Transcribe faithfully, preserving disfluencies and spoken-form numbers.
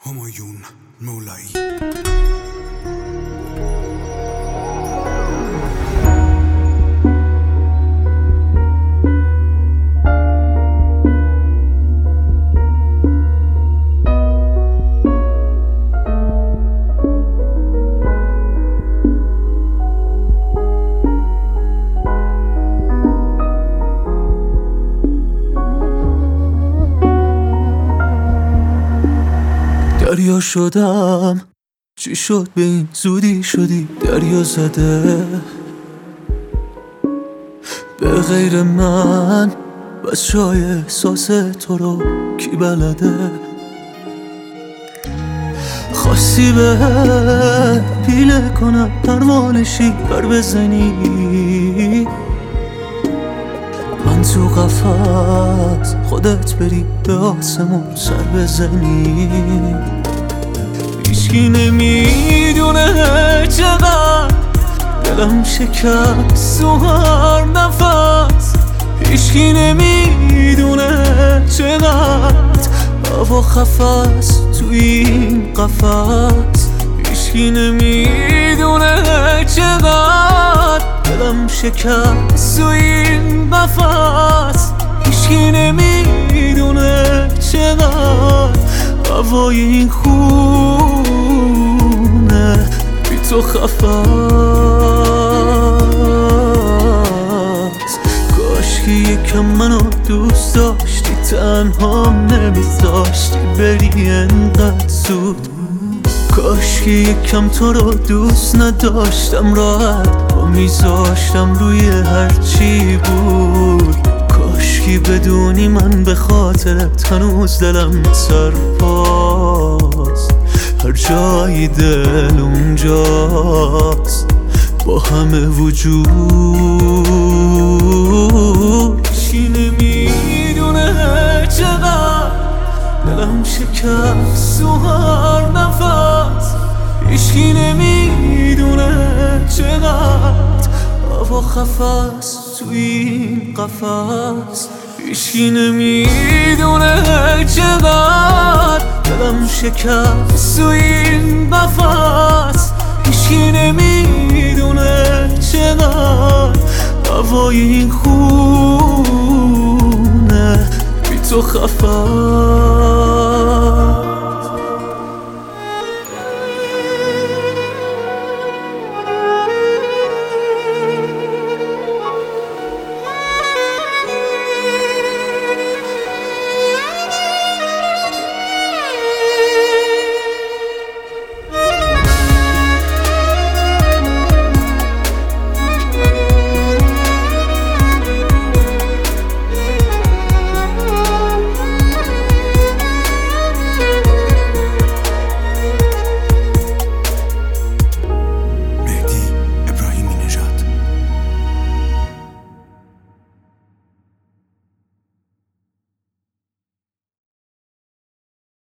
همایون مولایی. دریا شدم، چی شد به این زودی شدی دریا زده؟ به غیر من بس جای احساس تو رو کی بلده؟ خواستی به پیله کنم پروانشی پر بزنی، من تو قفس خودت بری به آسمون سر بزنی. هیچکی نمیدونه چقدر دلم شکست و هر نفس، هیچکی نمیدونه چقدر هوا خفست تو این قفس، هیچکی نمیدونه چقدر دلم شکست تو این قفس، هیچکی نمیدونه چقدر هوای این خونه بی تو خفست. کاش که یکم منو دوست داشتی، تنهام نمیذاشتی بری انقدر زود. کاش که یکم تو رو دوست نداشتم، راحت با میذاشتم روی هرچی بود. کاش که بدونی من به خاطرت هنوز دلم سرپاست، هر جای دل اونجاست با همه وجود. هیچکی نمیدونه چقدر دلم شکست و هر نفس، هیچکی نمیدونه چقدر هوا خفست تو این قفس، هیچکی نمیدونه چقدر دلم شکست تو این قفس، هیچکی نمیدونه چقدر هوای این خونه بی تو خفست.